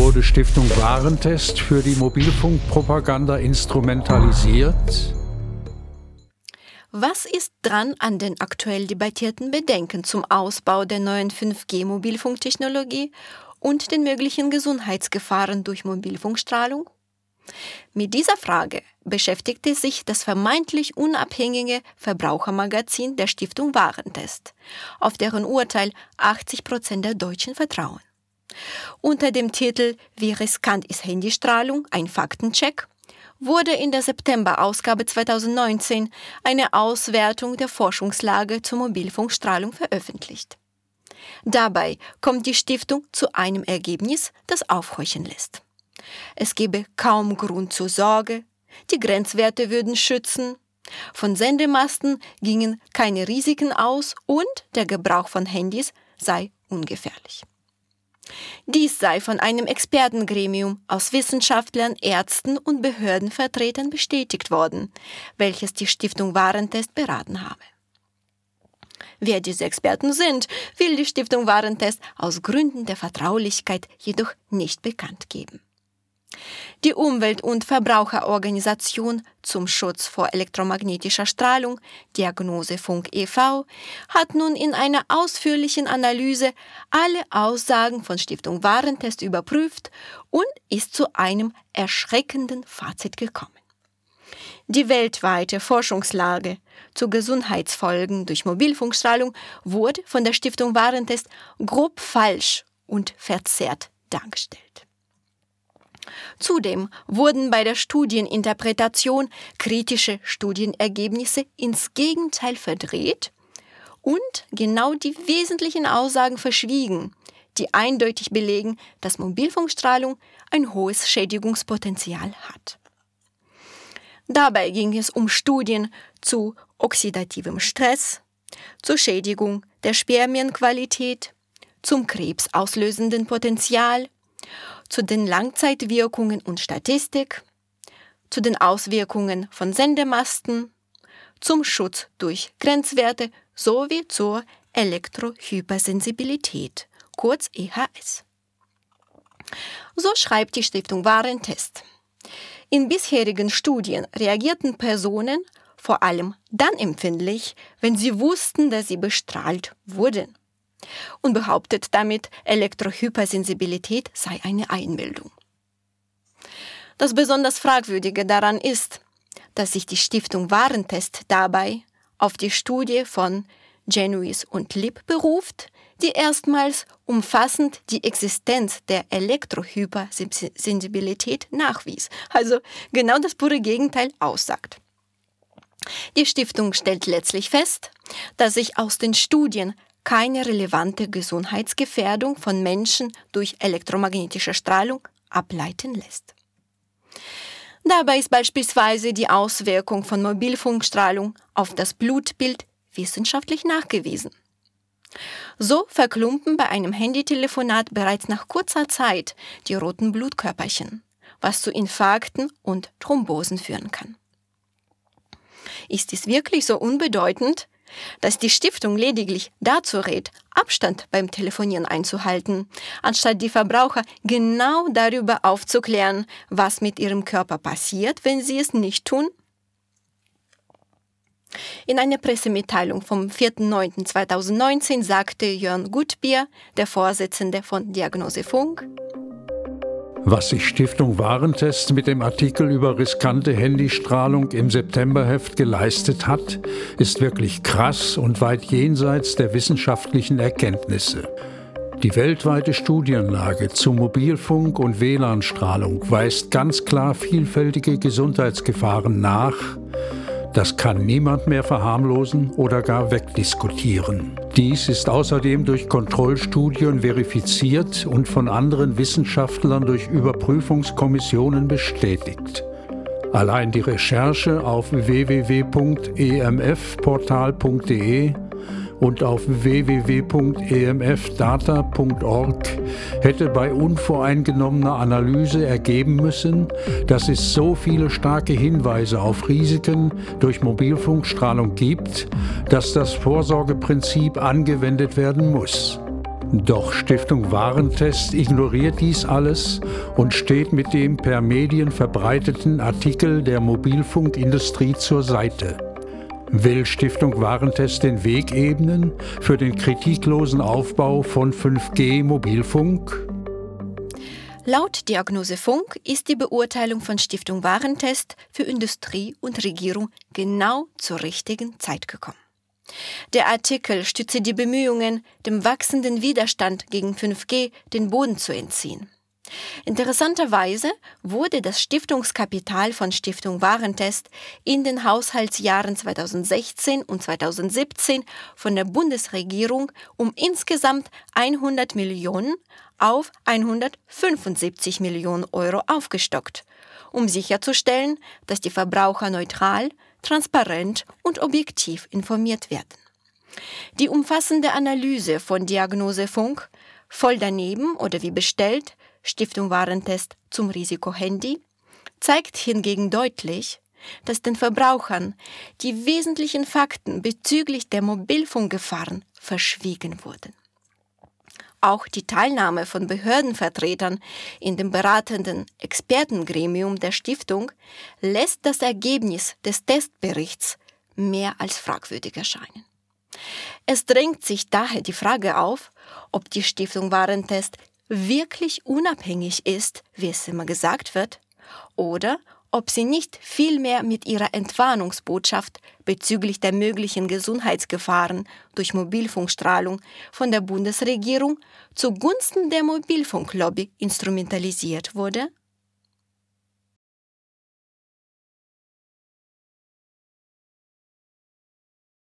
wurde Stiftung Warentest für die Mobilfunkpropaganda instrumentalisiert? Was ist dran an den aktuell debattierten Bedenken zum Ausbau der neuen 5G-Mobilfunktechnologie und den möglichen Gesundheitsgefahren durch Mobilfunkstrahlung? Mit dieser Frage beschäftigte sich das vermeintlich unabhängige Verbrauchermagazin der Stiftung Warentest, auf deren Urteil 80% der Deutschen vertrauen. Unter dem Titel »Wie riskant ist Handystrahlung? Ein Faktencheck« wurde in der September-Ausgabe 2019 eine Auswertung der Forschungslage zur Mobilfunkstrahlung veröffentlicht. Dabei kommt die Stiftung zu einem Ergebnis, das aufhorchen lässt. Es gebe kaum Grund zur Sorge, die Grenzwerte würden schützen, von Sendemasten gingen keine Risiken aus und der Gebrauch von Handys sei ungefährlich. Dies sei von einem Expertengremium aus Wissenschaftlern, Ärzten und Behördenvertretern bestätigt worden, welches die Stiftung Warentest beraten habe. Wer diese Experten sind, will die Stiftung Warentest aus Gründen der Vertraulichkeit jedoch nicht bekannt geben. Die Umwelt- und Verbraucherorganisation zum Schutz vor elektromagnetischer Strahlung, Diagnosefunk e.V., hat nun in einer ausführlichen Analyse alle Aussagen von Stiftung Warentest überprüft und ist zu einem erschreckenden Fazit gekommen. Die weltweite Forschungslage zu Gesundheitsfolgen durch Mobilfunkstrahlung wurde von der Stiftung Warentest grob falsch und verzerrt dargestellt. Zudem wurden bei der Studieninterpretation kritische Studienergebnisse ins Gegenteil verdreht und genau die wesentlichen Aussagen verschwiegen, die eindeutig belegen, dass Mobilfunkstrahlung ein hohes Schädigungspotenzial hat. Dabei ging es um Studien zu oxidativem Stress, zur Schädigung der Spermienqualität, zum krebsauslösenden Potenzial, zu den Langzeitwirkungen und Statistik, zu den Auswirkungen von Sendemasten, zum Schutz durch Grenzwerte sowie zur Elektrohypersensibilität, kurz EHS. So schreibt die Stiftung Warentest. In bisherigen Studien reagierten Personen vor allem dann empfindlich, wenn sie wussten, dass sie bestrahlt wurden, und behauptet damit, Elektrohypersensibilität sei eine Einbildung. Das besonders Fragwürdige daran ist, dass sich die Stiftung Warentest dabei auf die Studie von Genuis und Lipp beruft, die erstmals umfassend die Existenz der Elektrohypersensibilität nachwies, also genau das pure Gegenteil aussagt. Die Stiftung stellt letztlich fest, dass sich aus den Studien keine relevante Gesundheitsgefährdung von Menschen durch elektromagnetische Strahlung ableiten lässt. Dabei ist beispielsweise die Auswirkung von Mobilfunkstrahlung auf das Blutbild wissenschaftlich nachgewiesen. So verklumpen bei einem Handytelefonat bereits nach kurzer Zeit die roten Blutkörperchen, was zu Infarkten und Thrombosen führen kann. Ist dies wirklich so unbedeutend, dass die Stiftung lediglich dazu rät, Abstand beim Telefonieren einzuhalten, anstatt die Verbraucher genau darüber aufzuklären, was mit ihrem Körper passiert, wenn sie es nicht tun? In einer Pressemitteilung vom 4.9.2019 sagte Jörn Gutbier, der Vorsitzende von Diagnosefunk: Was sich Stiftung Warentest mit dem Artikel über riskante Handystrahlung im Septemberheft geleistet hat, ist wirklich krass und weit jenseits der wissenschaftlichen Erkenntnisse. Die weltweite Studienlage zu Mobilfunk- und WLAN-Strahlung weist ganz klar vielfältige Gesundheitsgefahren nach. Das kann niemand mehr verharmlosen oder gar wegdiskutieren. Dies ist außerdem durch Kontrollstudien verifiziert und von anderen Wissenschaftlern durch Überprüfungskommissionen bestätigt. Allein die Recherche auf www.emfportal.de und auf www.emfdata.org hätte bei unvoreingenommener Analyse ergeben müssen, dass es so viele starke Hinweise auf Risiken durch Mobilfunkstrahlung gibt, dass das Vorsorgeprinzip angewendet werden muss. Doch Stiftung Warentest ignoriert dies alles und steht mit dem per Medien verbreiteten Artikel der Mobilfunkindustrie zur Seite. Will Stiftung Warentest den Weg ebnen für den kritiklosen Aufbau von 5G-Mobilfunk? Laut Diagnose Funk ist die Beurteilung von Stiftung Warentest für Industrie und Regierung genau zur richtigen Zeit gekommen. Der Artikel stütze die Bemühungen, dem wachsenden Widerstand gegen 5G den Boden zu entziehen. Interessanterweise wurde das Stiftungskapital von Stiftung Warentest in den Haushaltsjahren 2016 und 2017 von der Bundesregierung um insgesamt 100 Millionen auf 175 Millionen Euro aufgestockt, um sicherzustellen, dass die Verbraucher neutral, transparent und objektiv informiert werden. Die umfassende Analyse von Diagnose Funk, voll daneben oder wie bestellt, Stiftung Warentest zum Risiko Handy, zeigt hingegen deutlich, dass den Verbrauchern die wesentlichen Fakten bezüglich der Mobilfunkgefahren verschwiegen wurden. Auch die Teilnahme von Behördenvertretern in dem beratenden Expertengremium der Stiftung lässt das Ergebnis des Testberichts mehr als fragwürdig erscheinen. Es drängt sich daher die Frage auf, ob die Stiftung Warentest wirklich unabhängig ist, wie es immer gesagt wird, oder ob sie nicht vielmehr mit ihrer Entwarnungsbotschaft bezüglich der möglichen Gesundheitsgefahren durch Mobilfunkstrahlung von der Bundesregierung zugunsten der Mobilfunklobby instrumentalisiert wurde.